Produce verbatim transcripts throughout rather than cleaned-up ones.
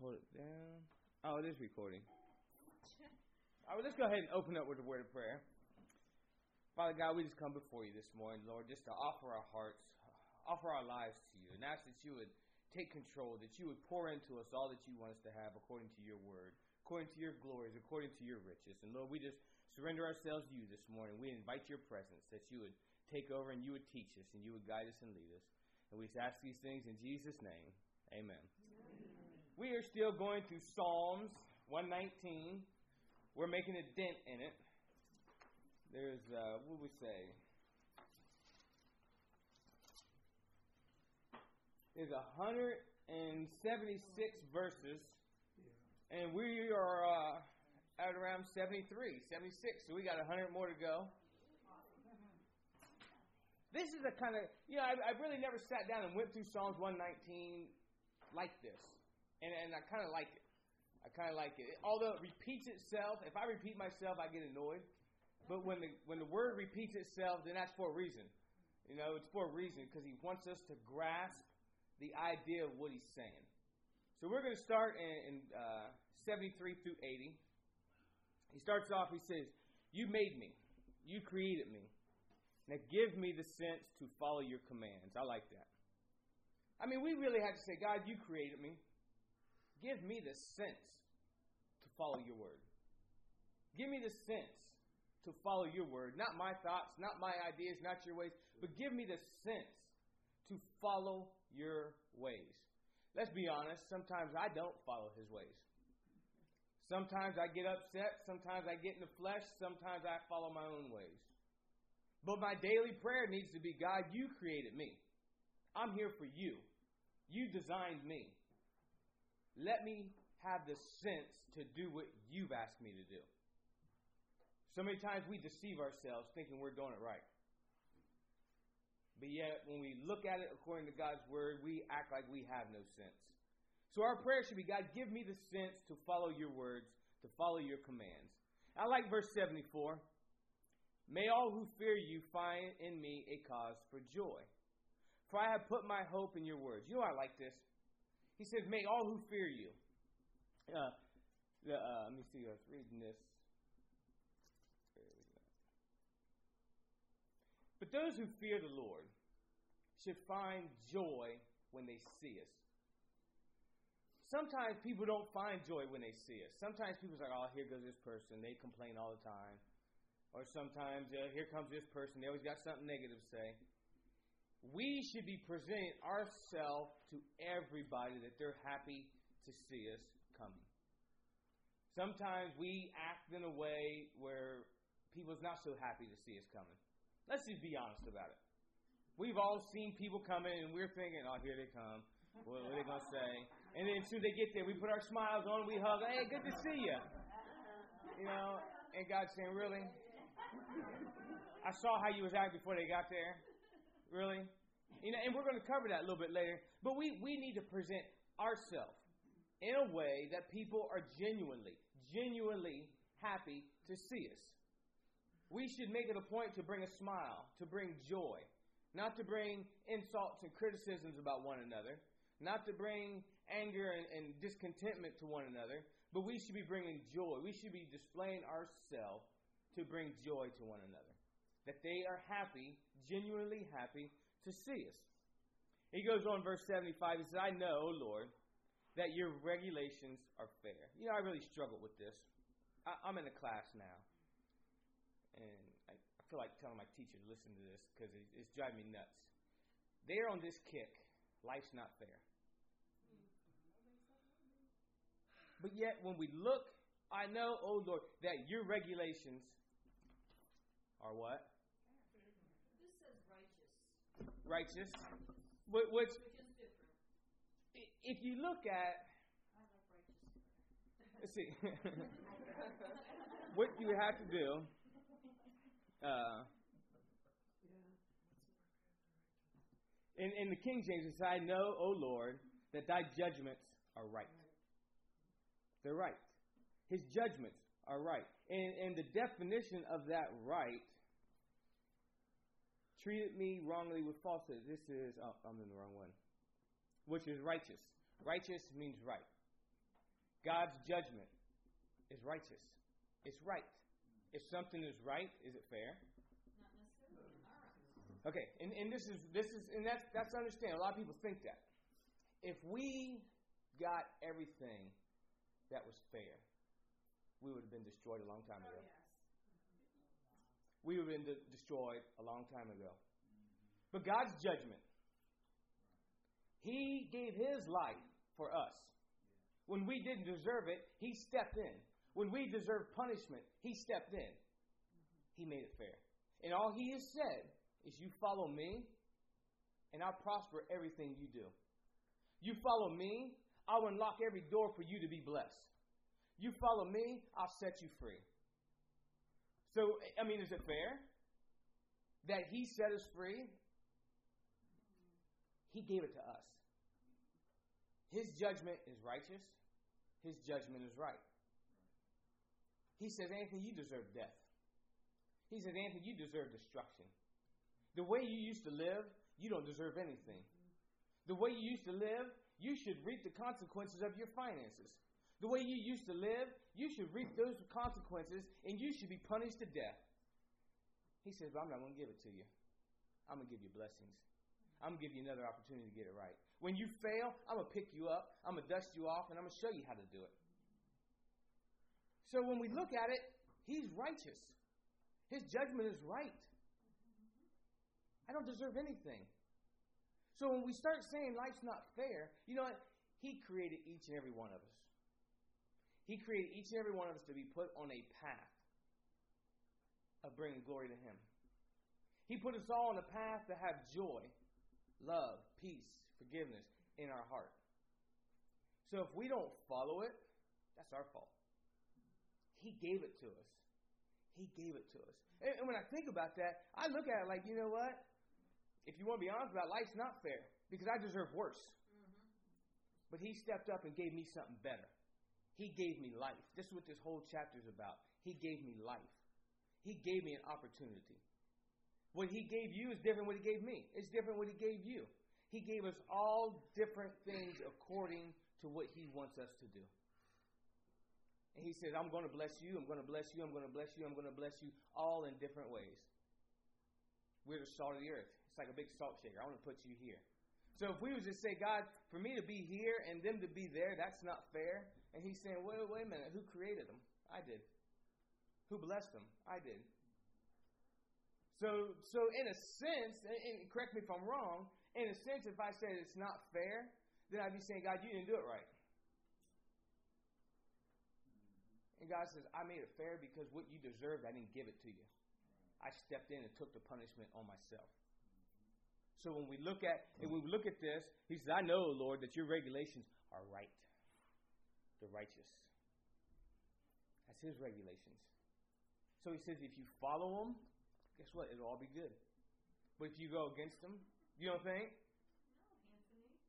pull it down. Oh, it is recording. All right, let's go ahead and open up with a word of prayer. Father God, we just come before you this morning, Lord, just to offer our hearts, offer our lives to you, and ask that you would take control, that you would pour into us all that you want us to have according to your word, according to your glories, according to your riches. And Lord, we just surrender ourselves to you this morning. We invite your presence, that you would take over and you would teach us and you would guide us and lead us. And we just ask these things in Jesus' name. Amen. Amen. We are still going through Psalms one nineteen. We're making a dent in it. There's, uh, what would we say? There's one hundred seventy-six verses. And we are uh, at around seventy-three, seventy-six. So we got one hundred more to go. This is a kind of, you know, I, I've really never sat down and went through Psalms one nineteen like this. And, and I kind of like it. I kind of like it. Although it repeats itself, if I repeat myself, I get annoyed. But when the when the word repeats itself, then that's for a reason. You know, it's for a reason because he wants us to grasp the idea of what he's saying. So we're going to start in, in uh, seventy-three through eighty. He starts off, he says, "You made me. You created me. Now give me the sense to follow your commands." I like that. I mean, we really have to say, God, you created me. Give me the sense to follow your word. Give me the sense to follow your word. Not my thoughts, not my ideas, not your ways, but give me the sense to follow your ways. Let's be honest, sometimes I don't follow his ways. Sometimes I get upset, sometimes I get in the flesh, sometimes I follow my own ways. But my daily prayer needs to be, God, you created me. I'm here for you. You designed me. Let me have the sense to do what you've asked me to do. So many times we deceive ourselves thinking we're doing it right. But yet, when we look at it according to God's word, we act like we have no sense. So our prayer should be, God, give me the sense to follow your words, to follow your commands. I like verse seventy-four. May all who fear you find in me a cause for joy. For I have put my hope in your words. You know, I like this. He says, may all who fear you. Uh, the, uh, let me see, I was reading this. But those who fear the Lord should find joy when they see us. Sometimes people don't find joy when they see us. Sometimes people's like, oh, here goes this person. They complain all the time. Or sometimes, uh, here comes this person. They always got something negative to say. We should be presenting ourselves to everybody that they're happy to see us coming. Sometimes we act in a way where people's not so happy to see us coming. Let's just be honest about it. We've all seen people coming and we're thinking, oh, here they come. What are they going to say? And then as soon as they get there, we put our smiles on, we hug, hey, good to see you. You know, and God's saying, really? I saw how you was acting before they got there. Really? You know, and we're going to cover that a little bit later. But we, we need to present ourselves in a way that people are genuinely, genuinely happy to see us. We should make it a point to bring a smile, to bring joy, not to bring insults and criticisms about one another, not to bring anger and, and discontentment to one another, but we should be bringing joy. We should be displaying ourselves to bring joy to one another. That they are happy, genuinely happy to see us. He goes on, verse seventy-five, he says, I know, O Lord, that your regulations are fair. You know, I really struggled with this. I, I'm in a class now. And I, I feel like telling my teacher to listen to this because it, it's driving me nuts. They're on this kick. Life's not fair. But yet, when we look, I know, O Lord, that your regulations are what? This says righteous. Righteous. Which, Which is different. If you look at... I like righteous. Let's see. What you have to do... Uh, in, in the King James, it says, I know, O Lord, that thy judgments are right. They're right. His judgments are right. And, and the definition of that right, treated me wrongly with falsehood. This is, oh, I'm in the wrong one. Which is righteous. Righteous means right. God's judgment is righteous. It's right. If something is right, is it fair? Not necessarily in our eyes. Okay, and, and this is this is and that's that's understandable. A lot of people think that. If we got everything that was fair, we would have been destroyed a long time Oh, ago. yes. We would have been de- destroyed a long time ago. But God's judgment, He gave His life for us. When we didn't deserve it, He stepped in. When we deserved punishment, He stepped in. He made it fair. And all He has said is, you follow me, and I'll prosper everything you do. You follow me, I'll unlock every door for you to be blessed. You follow me, I'll set you free. So, I mean, is it fair that He set us free? He gave it to us. His judgment is righteous. His judgment is right. He says, Anthony, you deserve death. He says, Anthony, you deserve destruction. The way you used to live, you don't deserve anything. The way you used to live, you should reap the consequences of your finances. The way you used to live, you should reap those consequences, and you should be punished to death. He says, but I'm not going to give it to you. I'm going to give you blessings. I'm going to give you another opportunity to get it right. When you fail, I'm going to pick you up, I'm going to dust you off, and I'm going to show you how to do it. So when we look at it, He's righteous. His judgment is right. I don't deserve anything. So when we start saying life's not fair, you know what? He created each and every one of us. He created each and every one of us to be put on a path of bringing glory to Him. He put us all on a path to have joy, love, peace, forgiveness in our heart. So if we don't follow it, that's our fault. He gave it to us. He gave it to us. And, and when I think about that, I look at it like, you know what? If you want to be honest about it, life's not fair because I deserve worse. Mm-hmm. But He stepped up and gave me something better. He gave me life. This is what this whole chapter is about. He gave me life. He gave me an opportunity. What He gave you is different than what He gave me. It's different what He gave you. He gave us all different things according to what He wants us to do. And He says, I'm going to bless you, I'm going to bless you, I'm going to bless you, I'm going to bless you, all in different ways. We're the salt of the earth. It's like a big salt shaker. I want to put you here. So if we would just say, God, for me to be here and them to be there, that's not fair. And He's saying, wait, wait a minute. Who created them? I did. Who blessed them? I did. So, so in a sense, and, and correct me if I'm wrong, in a sense, if I said it's not fair, then I'd be saying, God, you didn't do it right. And God says, I made it fair because what you deserved, I didn't give it to you. I stepped in and took the punishment on myself. So when we look at and when we look at this, He says, I know, Lord, that your regulations are right. They're righteous. That's His regulations. So He says, if you follow them, guess what? It'll all be good. But if you go against them, you don't think? No, Anthony, I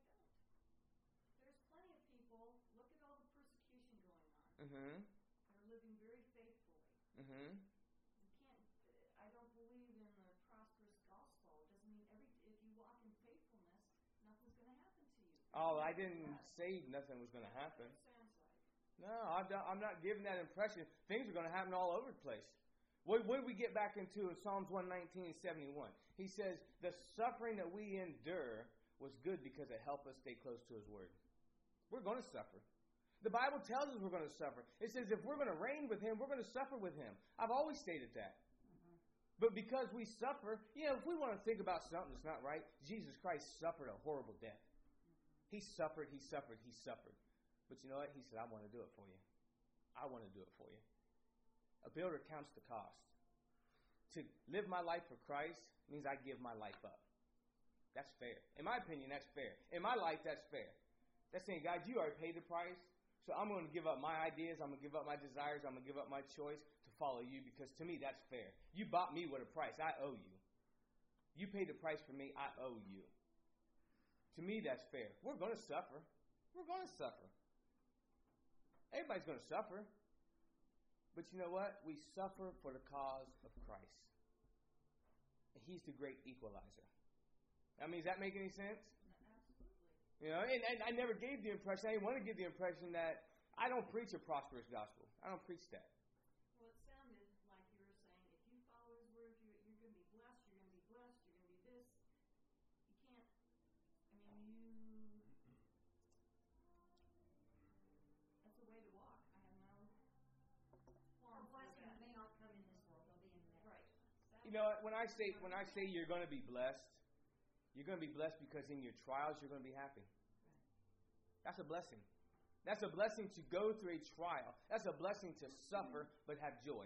don't. There's plenty of people, look at all the persecution going on. Mm-hmm. They're living very faithfully. Mm-hmm. You can't, I don't believe in the prosperous gospel. It doesn't mean every, if you walk in faithfulness, nothing's going to happen to you. Oh, I didn't say nothing was going to happen. It sounds like. No, I'm not, I'm not giving that impression. Things are going to happen all over the place. What, what did we get back into in Psalms one nineteen, seventy-one? He says, the suffering that we endure was good because it helped us stay close to His word. We're going to suffer. The Bible tells us we're going to suffer. It says if we're going to reign with Him, we're going to suffer with Him. I've always stated that. Mm-hmm. But because we suffer, you know, if we want to think about something that's not right, Jesus Christ suffered a horrible death. He suffered, He suffered, He suffered. But you know what? He said, I want to do it for you. I want to do it for you. A builder counts the cost. To live my life for Christ means I give my life up. That's fair. In my opinion, that's fair. In my life, that's fair. That's saying, God, you already paid the price, so I'm going to give up my ideas, I'm going to give up my desires, I'm going to give up my choice to follow you because to me, that's fair. You bought me with a price. I owe you. You paid the price for me. I owe you. To me, that's fair. We're going to suffer. We're going to suffer. Everybody's going to suffer. But you know what? We suffer for the cause of Christ. And He's the great equalizer. I mean, does that make any sense? Absolutely. You know, and, and I never gave the impression, I didn't want to give the impression that, I don't preach a prosperous gospel. I don't preach that. Well, it sounded like you were saying, if you follow His word, you're, you're going to be blessed, you're going to be blessed, you're going to be this. You can't, I mean, you, that's a way to walk. I have no Or blessings may not come in this world; they'll be in the next. Right. You know, when I say when I say you're going to be blessed, you're going to be blessed because in your trials you're going to be happy. That's a blessing. That's a blessing to go through a trial. That's a blessing to suffer but have joy.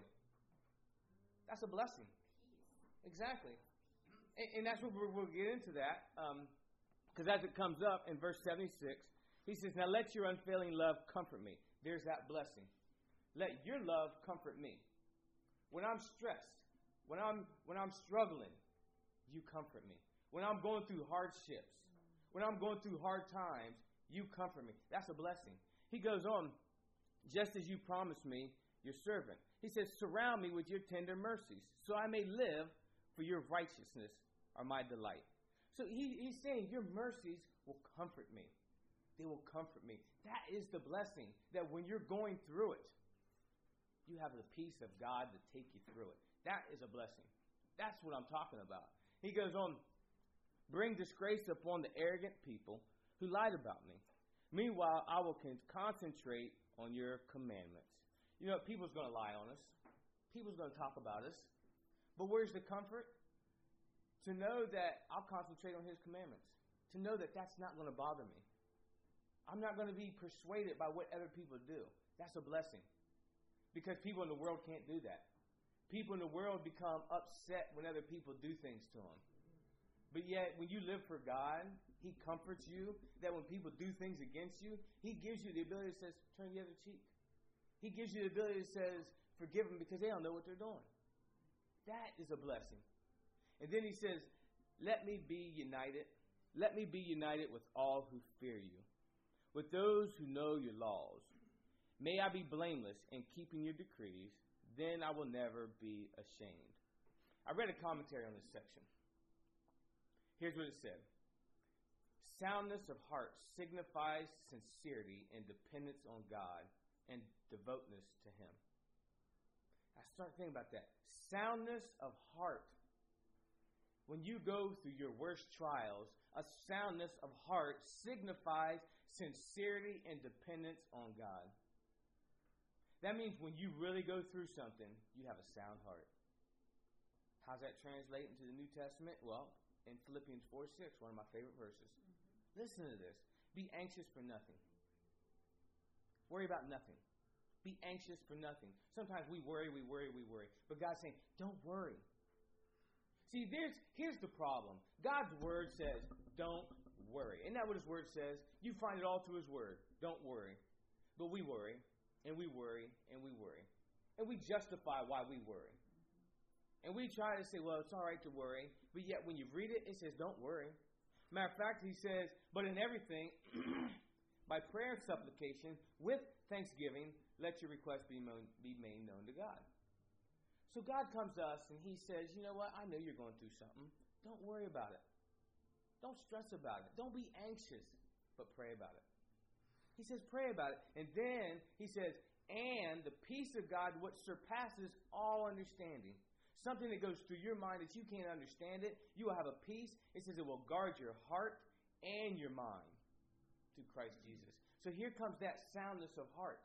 That's a blessing. Exactly. And, and that's what we're, we'll get into that. Because um, as it comes up in verse seventy-six, he says, now let your unfailing love comfort me. There's that blessing. Let your love comfort me. When I'm stressed, when I'm when I'm struggling, you comfort me. When I'm going through hardships, when I'm going through hard times, you comfort me. That's a blessing. He goes on, just as you promised me, your servant. He says, surround me with your tender mercies, so I may live, for your righteousness are my delight. So he, he's saying, your mercies will comfort me. They will comfort me. That is the blessing, that when you're going through it, you have the peace of God to take you through it. That is a blessing. That's what I'm talking about. He goes on, bring disgrace upon the arrogant people who lied about me. Meanwhile, I will con- concentrate on your commandments. You know, people's going to lie on us. People's going to talk about us. But where's the comfort? To know that I'll concentrate on His commandments. To know that that's not going to bother me. I'm not going to be persuaded by what other people do. That's a blessing. Because people in the world can't do that. People in the world become upset when other people do things to them. But yet, when you live for God, He comforts you. That when people do things against you, He gives you the ability to say, turn the other cheek. He gives you the ability to say, forgive them because they don't know what they're doing. That is a blessing. And then He says, let me be united. Let me be united with all who fear you, with those who know your laws. May I be blameless in keeping your decrees. Then I will never be ashamed. I read a commentary on this section. Here's what it said. Soundness of heart signifies sincerity and dependence on God and devoteness to Him. I start thinking about that. Soundness of heart. When you go through your worst trials, a soundness of heart signifies sincerity and dependence on God. That means when you really go through something, you have a sound heart. How's that translate into the New Testament? Well, in Philippians four six, one of my favorite verses. Mm-hmm. Listen to this. Be anxious for nothing. Worry about nothing. Be anxious for nothing. Sometimes we worry, we worry, we worry. But God's saying, don't worry. See, there's here's the problem. God's word says, don't worry. Isn't that what His word says? You find it all through His word. Don't worry. But we worry, and we worry, and we worry. And we justify why we worry. And we try to say, well, it's all right to worry. But yet when you read it, it says, don't worry. Matter of fact, He says, but in everything, by prayer and supplication, with thanksgiving, let your requests be, mo- be made known to God. So God comes to us and He says, you know what? I know you're going through something. Don't worry about it. Don't stress about it. Don't be anxious, but pray about it. He says, pray about it. And then He says, and the peace of God, which surpasses all understanding. Something that goes through your mind that you can't understand it. You will have a peace. It says it will guard your heart and your mind through Christ Jesus. So here comes that soundness of heart.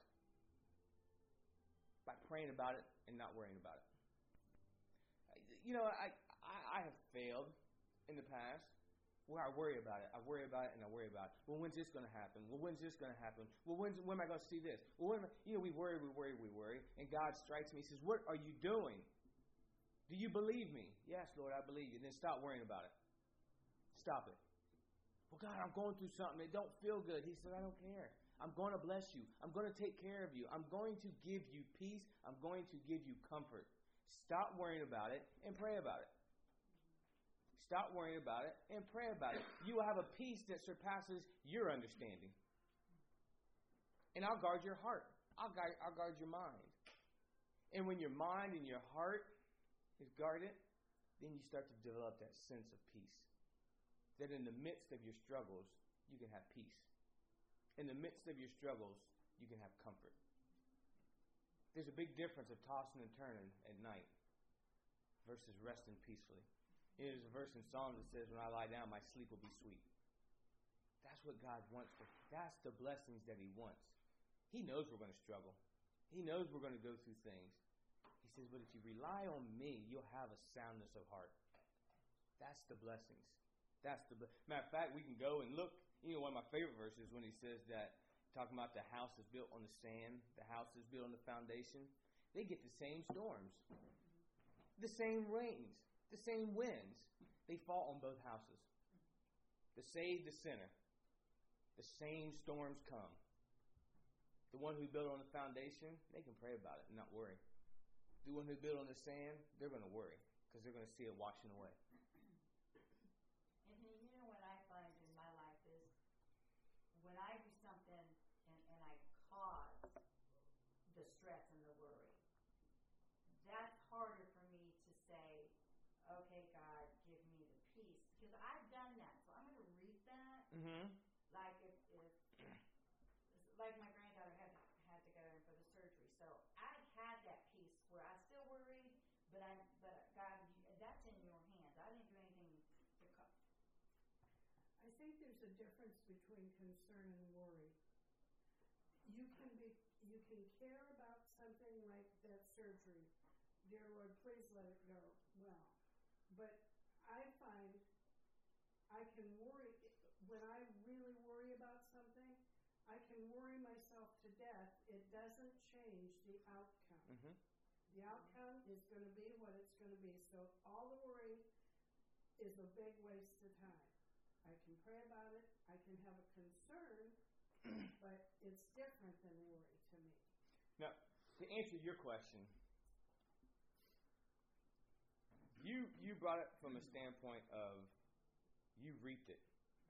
By praying about it and not worrying about it. You know, I, I, I have failed in the past where I worry about it. I worry about it and I worry about it. Well, when's this going to happen? Well, when's this going to happen? Well, when's, when am I going to see this? Well, when am I, you know, we worry, we worry, we worry. And God strikes me. He says, what are you doing? Do you believe me? Yes, Lord, I believe you. Then stop worrying about it. Stop it. Well, God, I'm going through something. It don't feel good. He said, I don't care. I'm going to bless you. I'm going to take care of you. I'm going to give you peace. I'm going to give you comfort. Stop worrying about it and pray about it. Stop worrying about it and pray about it. You will have a peace that surpasses your understanding. And I'll guard your heart. I'll guard, I'll guard your mind. And when your mind and your heart is guarded, then you start to develop that sense of peace. That in the midst of your struggles, you can have peace. In the midst of your struggles, you can have comfort. There's a big difference of tossing and turning at night versus resting peacefully. There's a verse in Psalms that says, when I lie down, my sleep will be sweet. That's what God wants. For, that's the blessings that he wants. He knows we're going to struggle. He knows we're going to go through things. He says, but if you rely on me, you'll have a soundness of heart. That's the blessings. That's the ble- Matter of fact, we can go and look. You know, one of my favorite verses when he says that, talking about the house is built on the sand, the house is built on the foundation. They get the same storms, the same rains, the same winds. They fall on both houses. The saved, the sinner. The same storms come. The one who built on the foundation, they can pray about it and not worry. The one who built on the sand, they're going to worry because they're going to see it washing away. And you know what I find in my life is when I do something and, and I cause the stress and the worry, that's harder for me to say, okay, God, give me the peace. Because I've done that. So I'm going to read that. Mm-hmm. Like if, if like my granddaughter had to, had to go in for the surgery. So I had that peace where I still worried, but I but God, you, that's in your hands. I didn't do anything to co- I think there's a difference between concern and worry. You can be, you can care about something like that surgery. Dear Lord, please let it go well. But I find I can worry, when I really worry about something, I can worry myself to death. It doesn't change the outcome. Mm-hmm. The outcome is going to be what it's going to be. So all the worry is a big waste of time. I can pray about it. I can have a concern, but it's different than worry to me. Now, to answer your question, you you brought it from a standpoint of you reaped it.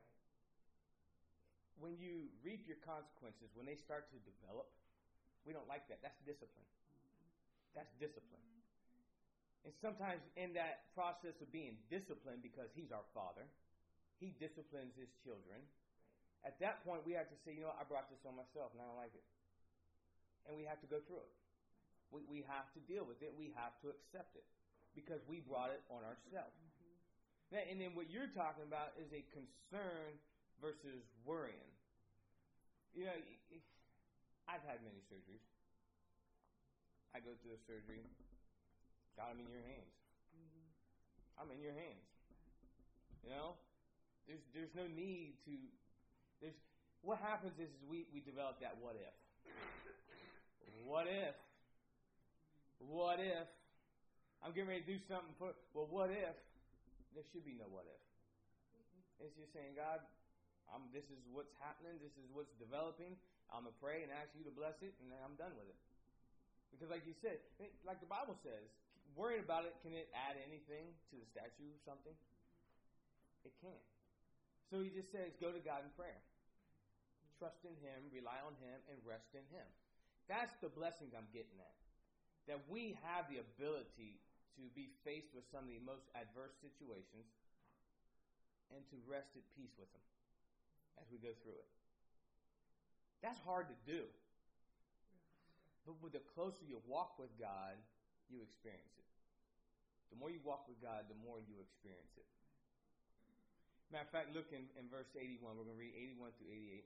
When you reap your consequences, when they start to develop, we don't like that. That's discipline. That's discipline. And sometimes in that process of being disciplined, because he's our Father, he disciplines his children. At that point, we have to say, you know what, I brought this on myself and I don't like it. And we have to go through it. We, we have to deal with it. We have to accept it because we brought it on ourselves. Mm-hmm. And then what you're talking about is a concern versus worrying. You know, I've had many surgeries. I go through a surgery. God, I'm in your hands. Mm-hmm. I'm in your hands. You know, there's there's no need to. There's what happens is, is we we develop that what if. What if? What if? I'm getting ready to do something for. Well, what if? There should be no what if. Mm-hmm. It's just saying, God, I'm, this is what's happening. This is what's developing. I'm going to pray and ask you to bless it, and then I'm done with it. Because like you said, like the Bible says, worrying about it, can it add anything to the statue of something? It can't. So he just says, go to God in prayer. Trust in him, rely on him, and rest in him. That's the blessings I'm getting at. That we have the ability to be faced with some of the most adverse situations and to rest at peace with them as we go through it. That's hard to do. But with the closer you walk with God, you experience it. The more you walk with God, the more you experience it. Matter of fact, look in, in verse eighty-one. We're going to read eighty-one through eighty-eight.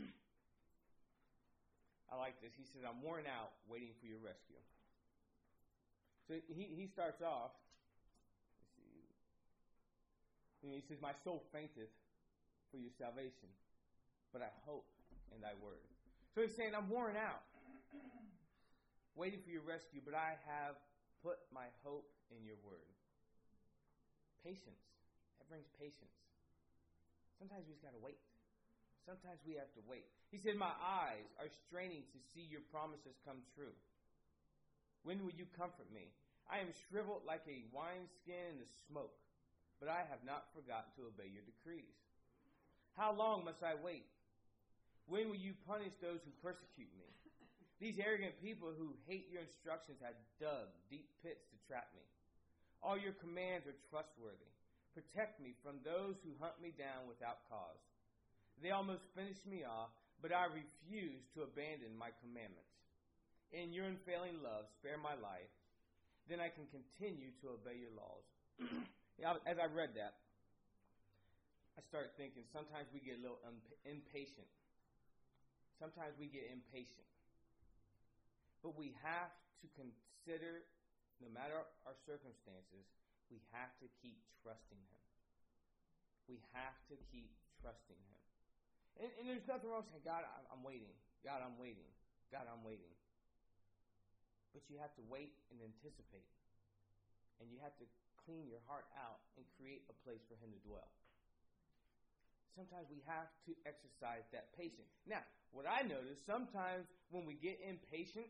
I like this. He says, I'm worn out waiting for your rescue. So he, he starts off. Let's see. He says, my soul fainteth for your salvation, but I hope in thy word. So he's saying, I'm worn out, waiting for your rescue, but I have put my hope in your word. Patience. That brings patience. Sometimes we just got to wait. Sometimes we have to wait. He said, my eyes are straining to see your promises come true. When will you comfort me? I am shriveled like a wineskin in the smoke, but I have not forgotten to obey your decrees. How long must I wait? When will you punish those who persecute me? These arrogant people who hate your instructions have dug deep pits to trap me. All your commands are trustworthy. Protect me from those who hunt me down without cause. They almost finished me off, but I refuse to abandon my commandments. In your unfailing love, spare my life, then I can continue to obey your laws. As I read that, I started thinking sometimes we get a little un- impatient. Sometimes we get impatient. But we have to consider, no matter our circumstances, we have to keep trusting him. We have to keep trusting him. And, and there's nothing wrong saying, God, I'm waiting. God, I'm waiting. God, I'm waiting. But you have to wait and anticipate. And you have to clean your heart out and create a place for him to dwell. Sometimes we have to exercise that patience. Now, what I notice, sometimes when we get impatient,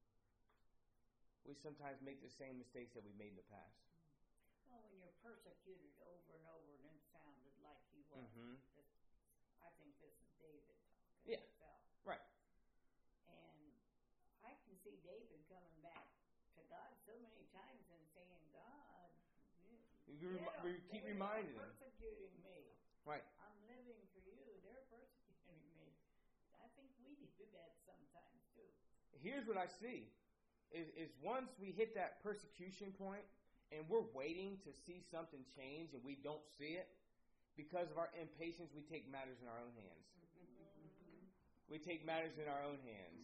we sometimes make the same mistakes that we made in the past. Well, when you're persecuted over and over and it sounded like he was. Mm-hmm. This, I think this is David talking. Yeah. Himself. Right. And I can see David coming back to God so many times and saying, God, We, you rem- know, we keep reminding him. persecuting me. Right. I'm living for you. They're persecuting me. I think we do that sometimes too. Here's what I see. Is, is once we hit that persecution point and we're waiting to see something change and we don't see it, because of our impatience, we take matters in our own hands. Mm-hmm. We take matters in our own hands.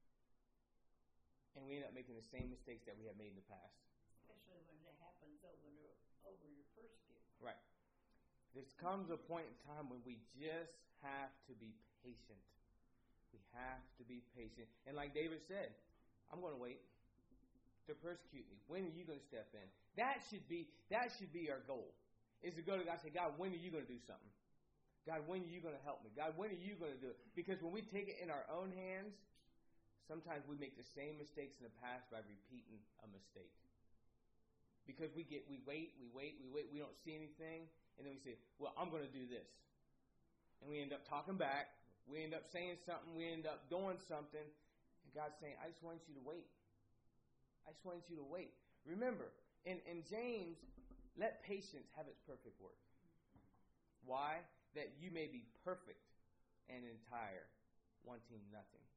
And we end up making the same mistakes that we have made in the past. Especially when it happens over, over your persecutor. Right. There comes a point in time when we just have to be patient. We have to be patient. And like David said, I'm going to wait to persecute me. When are you going to step in? That should be that should be our goal. Is to go to God and say, God, when are you going to do something? God, when are you going to help me? God, when are you going to do it? Because when we take it in our own hands, sometimes we make the same mistakes in the past by repeating a mistake. Because we get we wait, we wait, we wait, we don't see anything, and then we say, well, I'm going to do this. And we end up talking back, we end up saying something, we end up doing something, and God's saying, I just want you to wait. I just want you to wait. Remember, in, in James, let patience have its perfect work. Why? That you may be perfect and entire, wanting nothing.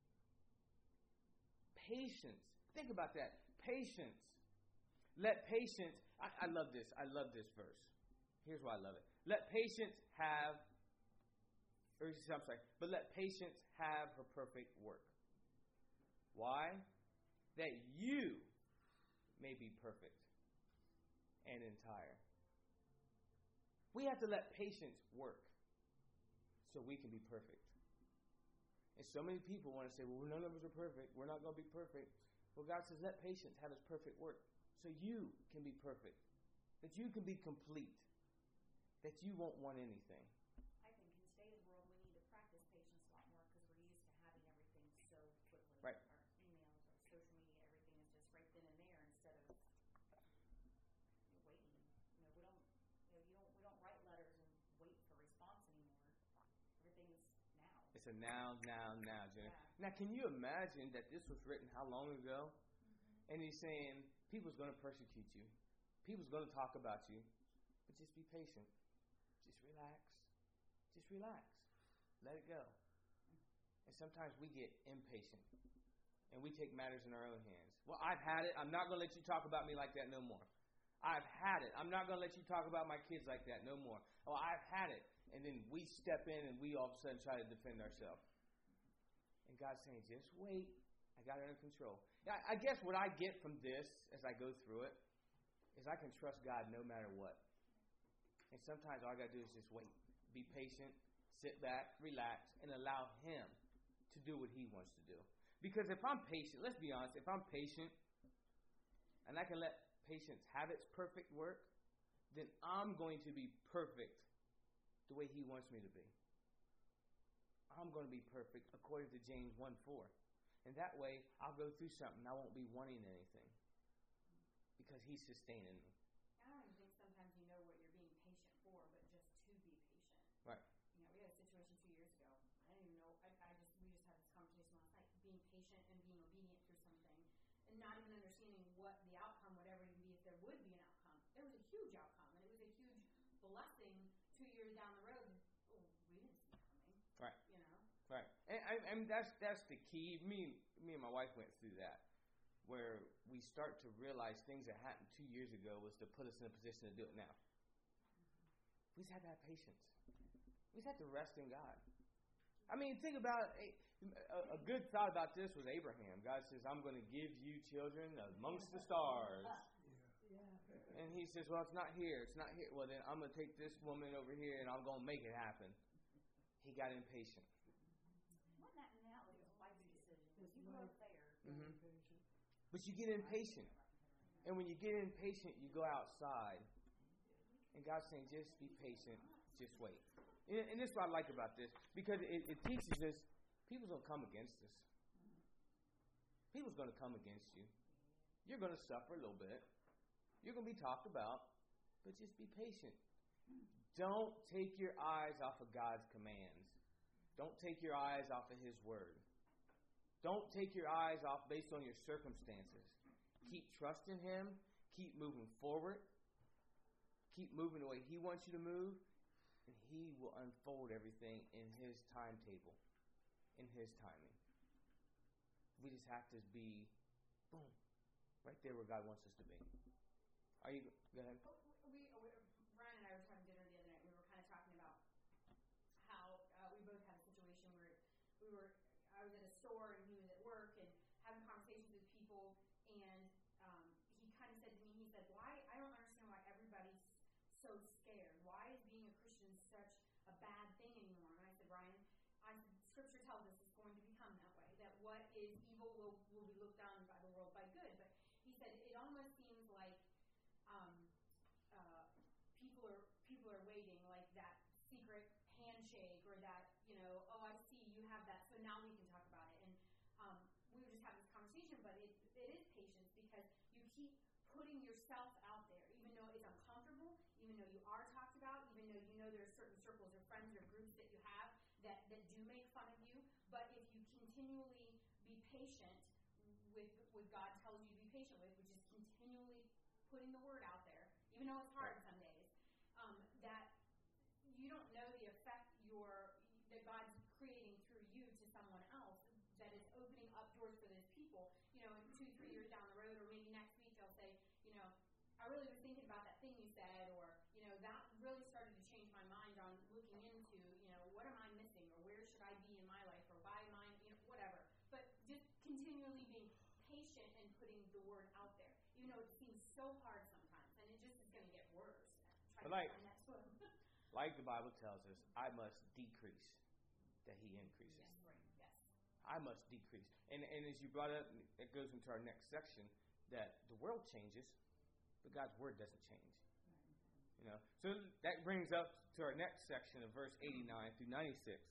Patience. Think about that. Patience. Let patience, I, I love this. I love this verse. Here's why I love it. Let patience have, or I'm sorry, but let patience have her perfect work. Why? That you may be perfect and entire. We have to let patience work so we can be perfect. And so many people want to say, well, none of us are perfect. We're not going to be perfect. Well, God says, let patience have its perfect work so you can be perfect, that you can be complete, that you won't want anything. I think in today's world we need to practice patience a lot more because we're used to having everything so quickly. Right. Our emails, our social media, everything is just right then and there instead of you know, waiting. You know, we don't, you know, you don't, we don't write letters and wait for response anymore. Everything's now. It's a now, now, now. Jenny. Yeah. Now, can you imagine that this was written how long ago? Mm-hmm. And he's saying, people's going to persecute you. People's going to talk about you. But just be patient. Just relax. Just relax. Let it go. And sometimes we get impatient. And we take matters in our own hands. Well, I've had it. I'm not going to let you talk about me like that no more. I've had it. I'm not going to let you talk about my kids like that no more. Oh, I've had it. And then we step in and we all of a sudden try to defend ourselves. And God's saying, just wait. I got it under control. Now, I guess what I get from this as I go through it is I can trust God no matter what. And sometimes all I got to do is just wait. Be patient, sit back, relax, and allow Him to do what He wants to do. Because if I'm patient, let's be honest, if I'm patient and I can let patience have its perfect work, then I'm going to be perfect the way He wants me to be. I'm going to be perfect according to James one four. And that way, I'll go through something. I won't be wanting anything because He's sustaining me. I don't even think sometimes you know what you're being patient for, but just to be patient. Right. You know, we had a situation two years ago. I didn't even know. I, I just we just had this conversation last night. Being patient and being obedient through something, and not even understanding what the outcome would ever even be if there would be an outcome. There was a huge outcome, and it was a huge blessing two years down the road. Oh, we didn't see coming. Right. You know. Right. And, I, I and that's that's the key. Me, me and my wife went through that, where we start to realize things that happened two years ago was to put us in a position to do it now. We just have to have patience. We just have to rest in God. I mean, think about a, a, a good thought about this was Abraham. God says, "I'm going to give you children amongst the stars." And he says, "Well, it's not here. It's not here. Well, then I'm going to take this woman over here and I'm going to make it happen." He got impatient. Wasn't that now his wife's decision? You go up there. Mm-hmm. But you get impatient. And when you get impatient, you go outside. And God's saying, just be patient. Just wait. And, and this is what I like about this. Because it, it teaches us, people's going to come against us. People's going to come against you. You're going to suffer a little bit. You're going to be talked about, but just be patient. Don't take your eyes off of God's commands. Don't take your eyes off of His Word. Don't take your eyes off based on your circumstances. Keep trusting Him. Keep moving forward. Keep moving the way He wants you to move, and He will unfold everything in His timetable, in His timing. We just have to be, boom, right there where God wants us to be. Are you? Go ahead. We, we, Ryan and I were having dinner the other night. We were kind of talking about how uh, we both had a situation where we were. I was at a store and he was at work and having conversations with people. And um, he kind of said to me, he said, "Why? I don't understand why everybody's so scared. Why is being a Christian such a bad thing anymore?" And I said, "Ryan, I said, Scripture tells us it's going to become that way. That what is evil will will be looked down by the world by good." But he said it almost seems like. Um, uh, people are people are waiting, like that secret handshake or that, you know, oh, I see you have that, so now we can talk about it. And um, we were just having this conversation, but it, it is patience because you keep putting yourself out there, even though it's uncomfortable, even though you are talked about, even though you know there are certain circles or friends or groups that you have that, that do make fun of you. But if you continually be patient with what God tells you to be patient with, which is continually putting the word out there, even though it's hard some days, um, that you don't know the effect your that God's creating through you to someone else, that is opening up doors for those people. You know, in two, three years down the road, or maybe next week they'll say, you know, I really was thinking about that thing you said, or, you know, that really started to change my mind on looking into, you know, what am I missing, or where should I be in my life, or why am I, you know, whatever. But just continually being patient and putting the word out there. You know, it seems so hard sometimes, and it just is going to get worse. Try to like, find that swim. like the Bible tells us, I must decrease that He increases. Yes, right. Yes. I must decrease. And and as you brought up, it goes into our next section, that the world changes, but God's word doesn't change. You know, so that brings up to our next section of verse eighty-nine through ninety-six.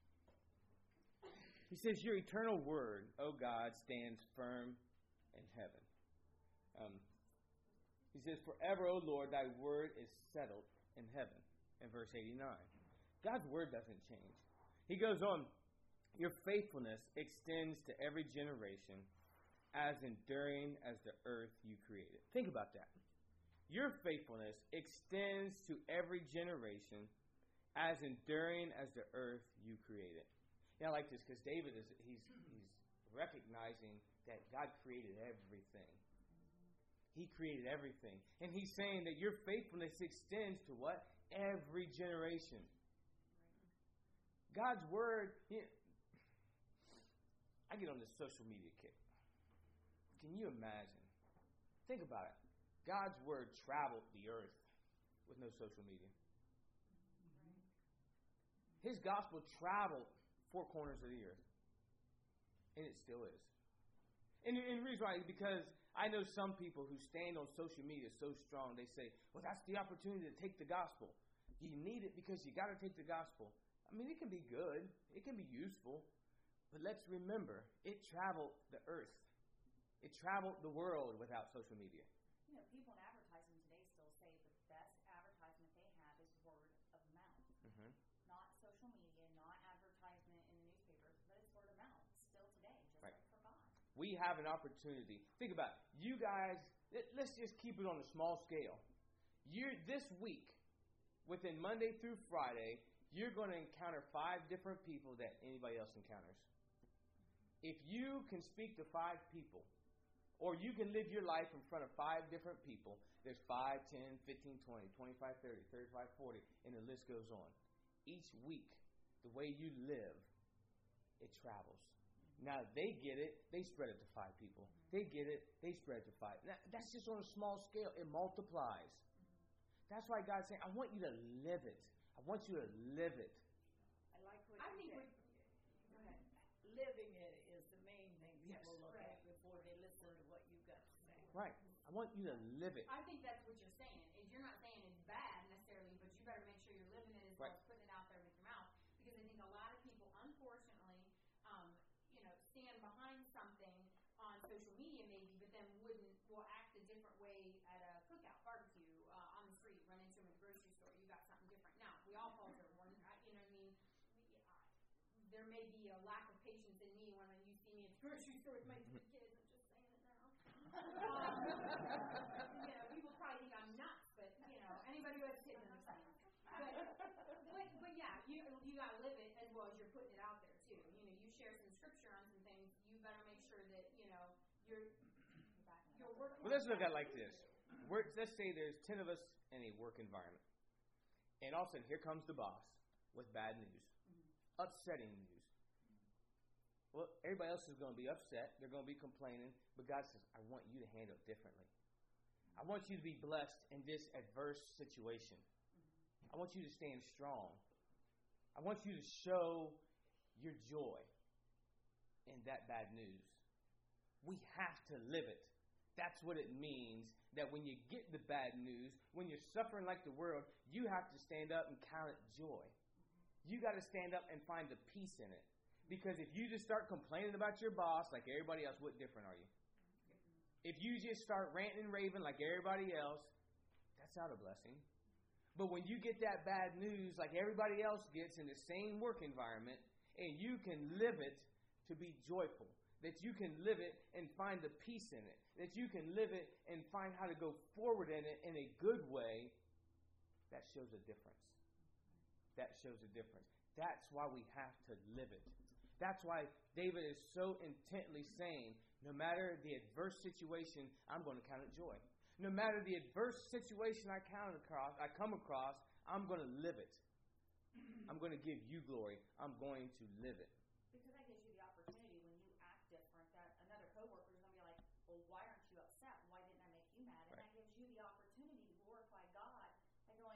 He says, "Your eternal word, O God, stands firm in heaven." Um, he says, "Forever, O Lord, thy word is settled in heaven." In verse eighty-nine. God's word doesn't change. He goes on, "Your faithfulness extends to every generation, as enduring as the earth you created." Think about that. Your faithfulness extends to every generation, as enduring as the earth you created. Yeah, I like this because David is he's he's recognizing that God created everything. He created everything. And he's saying that your faithfulness extends to what? Every generation. God's word, you know, I get on this social media kick. Can you imagine? Think about it. God's word traveled the earth with no social media. His gospel traveled four corners of the earth. And it still is. And, and the reason why is because I know some people who stand on social media so strong, they say, well, that's the opportunity to take the gospel. You need it because you got to take the gospel. I mean, it can be good. It can be useful. But let's remember, it traveled the earth. It traveled the world without social media. You know, people in advertising today still say the best advertisement they have is word of mouth. Mm-hmm. Not social media, not advertisement in the newspapers, but it's word of mouth still today, just right. like for God. We have an opportunity. Think about it. You guys, let's just keep it on a small scale. You're, this week, within Monday through Friday, you're going to encounter five different people that anybody else encounters. if you can speak to five people, or you can live your life in front of five different people, there's five, ten, fifteen, twenty, twenty-five, thirty, thirty-five, forty, and the list goes on. Each week, the way you live, it travels. Now, they get it, they spread it to five people. They get it, they spread it to five. Now, that's just on a small scale. It multiplies. That's why God's saying, I want you to live it. I want you to live it. I like what I you think said. we're, go ahead. Living it is the main thing Yes. people look Right. at before they listen to what you've got to say. Right. I want you to live it. I think that's what you're saying. Is you're not saying it's bad necessarily, but you better make sure you're living it as well Right. as putting it out there with your mouth. Because I think a lot of people, unfortunately, um, you know, stand behind something on social media maybe, but then wouldn't will act a different way at a cookout, barbecue, uh, on the street, run into them at the grocery store. You got something different. Now we all falter. One, I- you know what I mean? We, I, there may be a lack of patience in me when you see me at the grocery store with my two kids. I'm just saying it now. Um, you know, people probably think I'm nuts, but you know, anybody who has kids understands. But, but, but yeah, you you gotta live it as well as you're putting it out there too. You know, you share some scripture on some things. You better make sure that you know you're you're working. Well, let's look at it like this. We're, let's say there's ten of us in a work environment. And all of a sudden, here comes the boss with bad news, Mm-hmm. upsetting news. Well, everybody else is going to be upset. They're going to be complaining. But God says, I want you to handle it differently. I want you to be blessed in this adverse situation. I want you to stand strong. I want you to show your joy in that bad news. We have to live it. That's what it means, that when you get the bad news, when you're suffering like the world, you have to stand up and count it joy. You got to stand up and find the peace in it. Because if you just start complaining about your boss like everybody else, what different are you? If you just start ranting and raving like everybody else, that's not a blessing. But when you get that bad news like everybody else gets in the same work environment, and you can live it to be joyful, that you can live it and find the peace in it, that you can live it and find how to go forward in it in a good way, that shows a difference. That shows a difference. That's why we have to live it. That's why David is so intently saying, no matter the adverse situation, I'm going to count it joy. No matter the adverse situation I count across, I come across, I'm going to live it. I'm going to give you glory. I'm going to live it. Because that gives you the opportunity when you act different that another coworker is going to be like, well, why aren't you upset? Why didn't I make you mad? And Right. that gives you the opportunity to glorify God by going,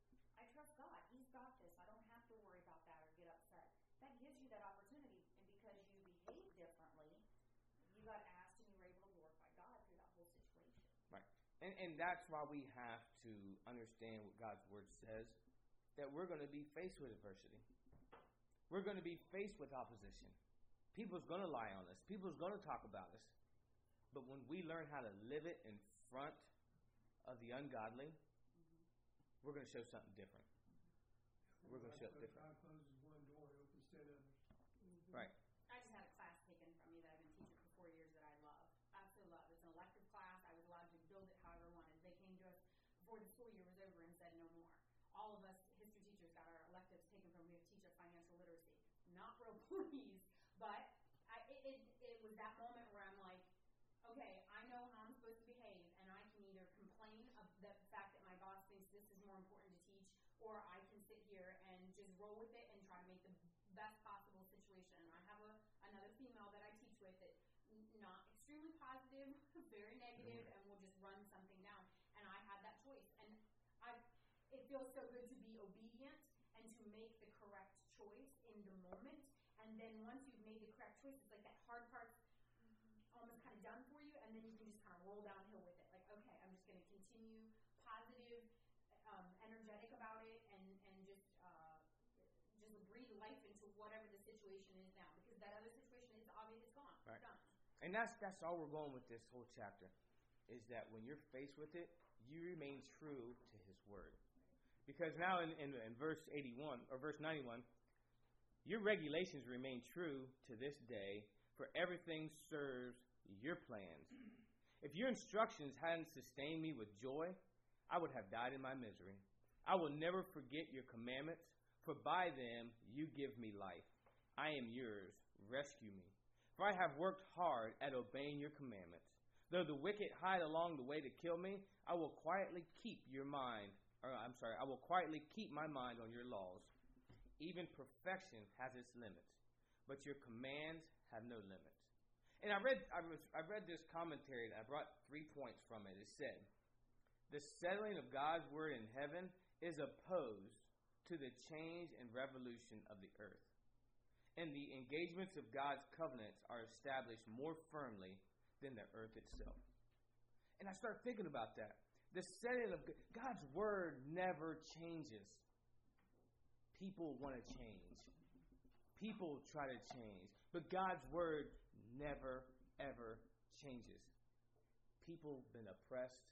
I trust God. He's got this. I don't have to worry about that or get upset. That gives you that opportunity. And because you behave differently, you got asked and you were able to glorify God through that whole situation. Right. And, and that's why we have to understand what God's Word says, that we're going to be faced with adversity. We're going to be faced with opposition. People's going to lie on us. People's going to talk about us. But when we learn how to live it in front of the ungodly, mm-hmm. we're going to show something different. We're going to show it different. God closes one door, opens ten others. Mm-hmm. Right. I just had a class taken from me that I've been teaching for four years that I love. Absolutely love. It's an elective class. I was allowed to build it however I wanted. They came to us before the school year was over and said no more. All of us history teachers got our electives taken from me to teach us financial literacy. Not real pleased, but I, it, it, it was that moment where I'm like, okay, I know how I'm supposed to behave, and I can either complain of the fact that my boss thinks this is more important to teach, or I can sit here and just roll with it and try to make the best possible situation. And I have a, another female that I teach with that n- not extremely positive, very negative, and will just run something down. And I had that choice. And I, it feels so good to be obedient and to make the correct choice in the moment. And then once you've made the correct choice, it's like that hard part's almost kind of done for you, and then you can just kind of roll downhill with it. Like, okay, I'm just going to continue positive, um, energetic about it, and, and just uh, just breathe life into whatever the situation is now. Because that other situation is obvious, it's gone. Right. It's done. And that's that's all we're going with this whole chapter, is that when you're faced with it, you remain true to His Word. Because now in, in, in verse eighty-one, or verse ninety-one, your regulations remain true to this day, for everything serves your plans. If your instructions hadn't sustained me with joy, I would have died in my misery. I will never forget your commandments, for by them you give me life. I am yours. Rescue me. For I have worked hard at obeying your commandments. Though the wicked hide along the way to kill me, I will quietly keep your mind, or I'm sorry, I will quietly keep my mind on your laws. Even perfection has its limits, but your commands have no limits. And I read I, was, I read this commentary, and I brought three points from it. It said, the settling of God's word in heaven is opposed to the change and revolution of the earth. And the engagements of God's covenants are established more firmly than the earth itself. And I start thinking about that. The setting of God's word never changes. People want to change. People try to change. But God's word never, ever changes. People have been oppressed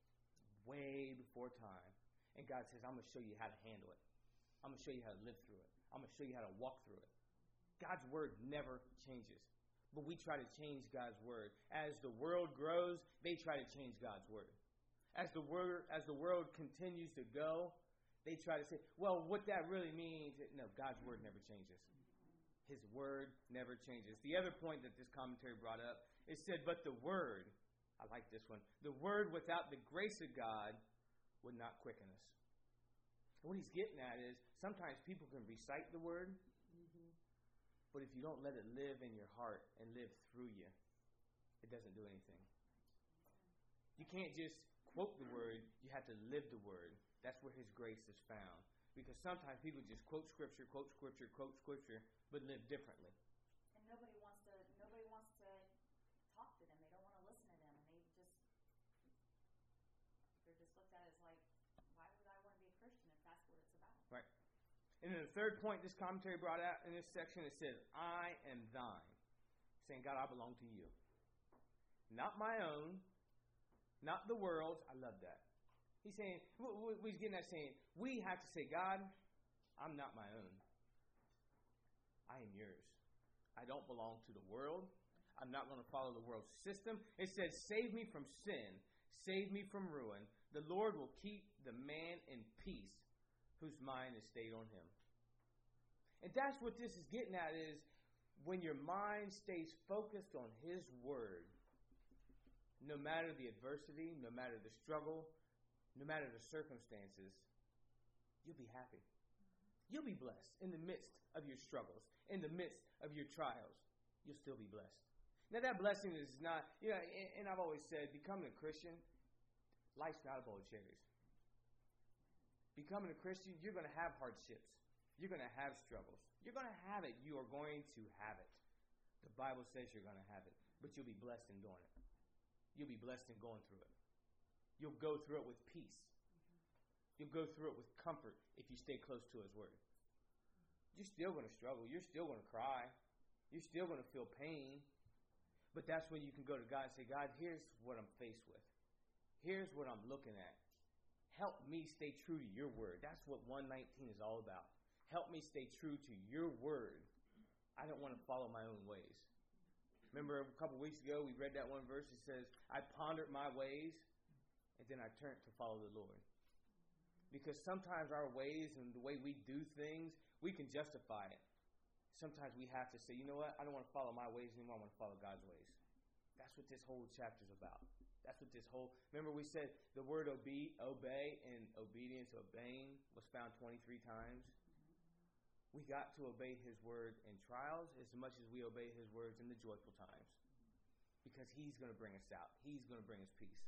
way before time. And God says, I'm going to show you how to handle it. I'm going to show you how to live through it. I'm going to show you how to walk through it. God's word never changes. But we try to change God's word. As the world grows, they try to change God's word. As the word, as the world continues to go, they try to say, well, what that really means, no, God's word never changes. His word never changes. The other point that this commentary brought up, it said, but the word, I like this one, the word without the grace of God would not quicken us. And what he's getting at is sometimes people can recite the word, mm-hmm. but if you don't let it live in your heart and live through you, it doesn't do anything. You can't just quote the word, you have to live the word. That's where his grace is found. Because sometimes people just quote scripture, quote scripture, quote scripture, but live differently. And nobody wants to nobody wants to talk to them. They don't want to listen to them, and they just they're just looked at as like, why would I want to be a Christian if that's what it's about? Right. And then the third point this commentary brought out in this section, it says, I am thine. Saying, God, I belong to you. Not my own, not the world's. I love that. He's saying, he's getting that saying, we have to say, God, I'm not my own. I am yours. I don't belong to the world. I'm not going to follow the world's system. It says, save me from sin. Save me from ruin. The Lord will keep the man in peace whose mind is stayed on him. And that's what this is getting at, is when your mind stays focused on his word, no matter the adversity, no matter the struggle, no matter the circumstances, you'll be happy. You'll be blessed in the midst of your struggles, in the midst of your trials. You'll still be blessed. Now, that blessing is not, you know, and, and I've always said, becoming a Christian, life's not a bowl of cherries. Becoming a Christian, you're going to have hardships. You're going to have struggles. You're going to have it. You are going to have it. The Bible says you're going to have it, but you'll be blessed in doing it. You'll be blessed in going through it. You'll go through it with peace. You'll go through it with comfort if you stay close to his word. You're still going to struggle. You're still going to cry. You're still going to feel pain. But that's when you can go to God and say, God, here's what I'm faced with. Here's what I'm looking at. Help me stay true to your word. That's what one nineteen is all about. Help me stay true to your word. I don't want to follow my own ways. Remember a couple weeks ago we read that one verse that says, I pondered my ways, and then I turned to follow the Lord. Because sometimes our ways and the way we do things, we can justify it. Sometimes we have to say, you know what? I don't want to follow my ways anymore. I want to follow God's ways. That's what this whole chapter is about. That's what this whole... Remember we said the word obe, obey and obedience, obeying, was found twenty-three times. We got to obey his word in trials as much as we obey his words in the joyful times. Because he's going to bring us out. He's going to bring us peace.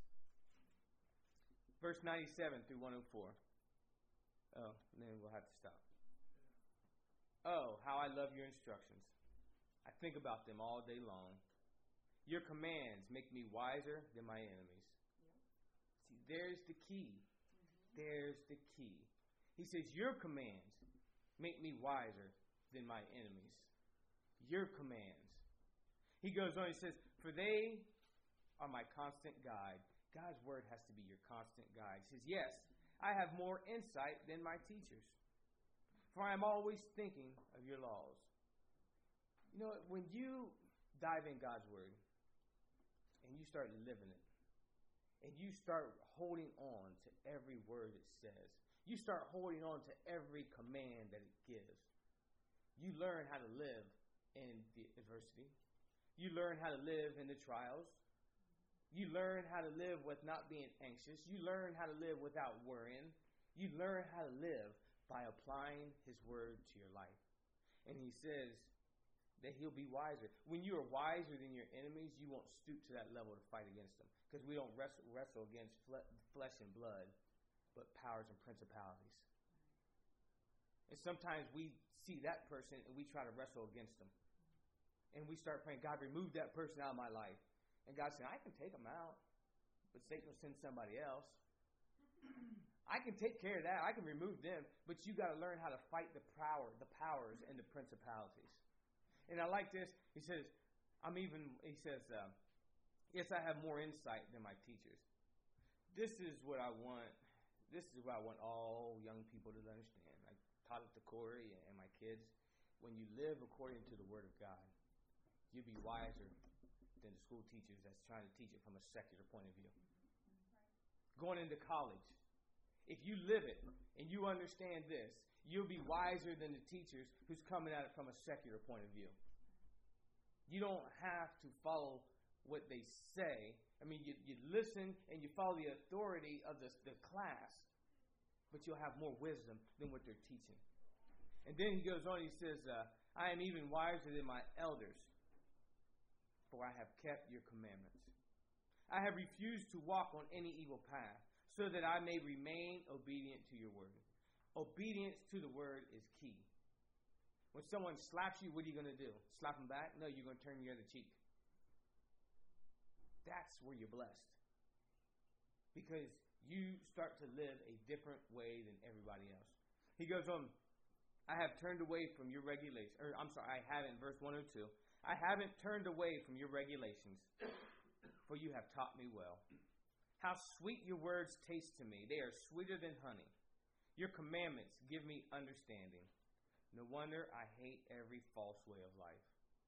Verse ninety-seven through one oh four. Oh, and then we'll have to stop. Oh, how I love your instructions. I think about them all day long. Your commands make me wiser than my enemies. Yep. See, there's the key. Mm-hmm. There's the key. He says, your commands make me wiser than my enemies. Your commands. He goes on, he says, for they are my constant guide. God's word has to be your constant guide. He says, yes, I have more insight than my teachers, for I am always thinking of your laws. You know, when you dive in God's word and you start living it, and you start holding on to every word it says, you start holding on to every command that it gives, you learn how to live in the adversity. You learn how to live in the trials. You learn how to live with not being anxious. You learn how to live without worrying. You learn how to live by applying his word to your life. And he says that he'll be wiser. When you are wiser than your enemies, you won't stoop to that level to fight against them. Because we don't wrestle, wrestle against fle- flesh and blood, but powers and principalities. And sometimes we see that person and we try to wrestle against them. And we start praying, God, remove that person out of my life. And God said, I can take them out, but Satan will send somebody else. I can take care of that. I can remove them, but you got to learn how to fight the power, the powers and the principalities. And I like this. He says, I'm even, he says, uh, yes, I have more insight than my teachers. This is what I want. This is what I want all young people to understand. I taught it to Corey and my kids. When you live according to the Word of God, you'll be wiser than the school teachers that's trying to teach it from a secular point of view. Going into college, if you live it and you understand this, you'll be wiser than the teachers who's coming at it from a secular point of view. You don't have to follow what they say. I mean, you, you listen and you follow the authority of the, the class, but you'll have more wisdom than what they're teaching. And then he goes on, he says, uh, I am even wiser than my elders, for I have kept your commandments. I have refused to walk on any evil path, so that I may remain obedient to your word. Obedience to the word is key. When someone slaps you, what are you going to do? Slap them back? No, you're going to turn your other cheek. That's where you're blessed. Because you start to live a different way than everybody else. He goes on, I have turned away from your regulations. Or I'm sorry, I haven't, verse one oh two. I haven't turned away from your regulations, for you have taught me well. How sweet your words taste to me. They are sweeter than honey. Your commandments give me understanding. No wonder I hate every false way of life.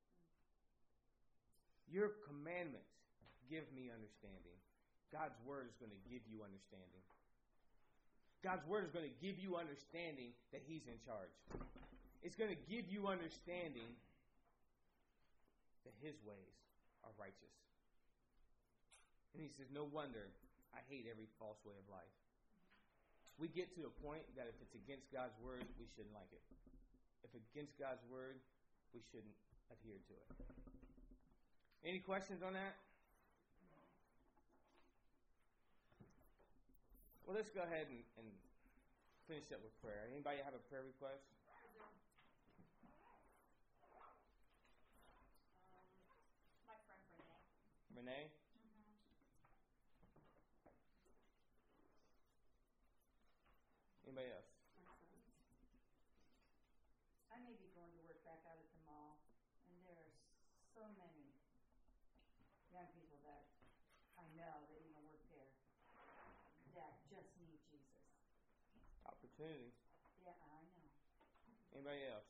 Your commandments give me understanding. God's word is going to give you understanding. God's word is going to give you understanding that he's in charge. It's going to give you understanding that his ways are righteous. And he says, no wonder I hate every false way of life. We get to a point that if it's against God's word, we shouldn't like it. If it's against God's word, we shouldn't adhere to it. Any questions on that? Well, let's go ahead and, and finish up with prayer. Anybody have a prayer request? Renee? Mm-hmm. Anybody else? I may be going to work back out at the mall, and there are so many young people that I know that even work there that just need Jesus. Opportunity. Yeah, I know. Anybody else?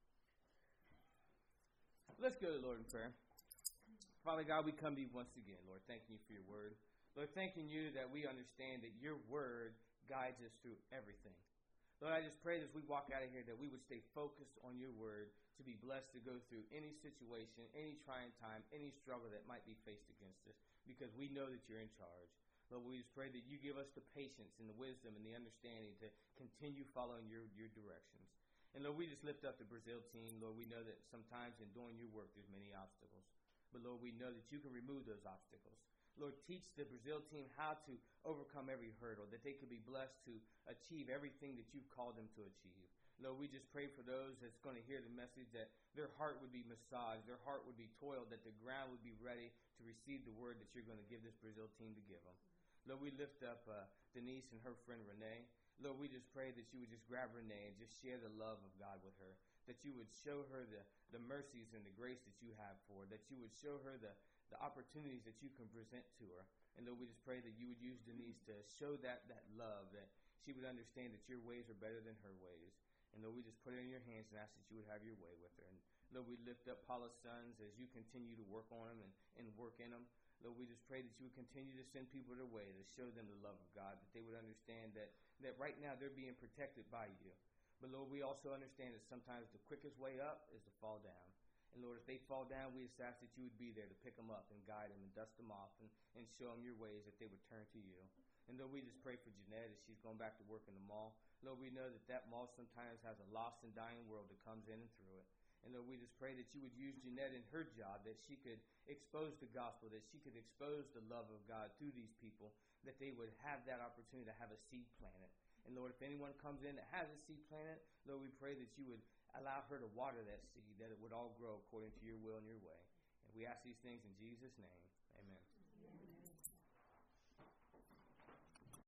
Let's go to the Lord in prayer. Father God, we come to you once again, Lord, thanking you for your word. Lord, thanking you that we understand that your word guides us through everything. Lord, I just pray that as we walk out of here that we would stay focused on your word to be blessed to go through any situation, any trying time, any struggle that might be faced against us, because we know that you're in charge. Lord, we just pray that you give us the patience and the wisdom and the understanding to continue following your, your directions. And Lord, we just lift up the Brazil team. Lord, we know that sometimes in doing your work there's many obstacles. But Lord, we know that you can remove those obstacles. Lord, teach the Brazil team how to overcome every hurdle, that they could be blessed to achieve everything that you've called them to achieve. Lord, we just pray for those that's going to hear the message that their heart would be massaged, their heart would be toiled, that the ground would be ready to receive the word that you're going to give this Brazil team to give them. Lord, we lift up uh, Denise and her friend Renee. Lord, we just pray that you would just grab Renee and just share the love of God with her, that you would show her the, the mercies and the grace that you have for her, that you would show her the, the opportunities that you can present to her. And Lord, we just pray that you would use Denise to show that, that love, that she would understand that your ways are better than her ways. And Lord, we just put it in your hands and ask that you would have your way with her. And Lord, we lift up Paula's sons as you continue to work on them and, and work in them. Lord, we just pray that you would continue to send people their way to show them the love of God, that they would understand that, that right now they're being protected by you. But Lord, we also understand that sometimes the quickest way up is to fall down. And Lord, if they fall down, we just ask that you would be there to pick them up and guide them and dust them off and, and show them your ways, that they would turn to you. And Lord, we just pray for Jeanette as she's going back to work in the mall. Lord, we know that that mall sometimes has a lost and dying world that comes in and through it. And Lord, we just pray that you would use Jeanette in her job, that she could expose the gospel, that she could expose the love of God through these people, that they would have that opportunity to have a seed planted. And Lord, if anyone comes in that has a seed planted, Lord, we pray that you would allow her to water that seed, that it would all grow according to your will and your way. And we ask these things in Jesus' name. Amen. Amen.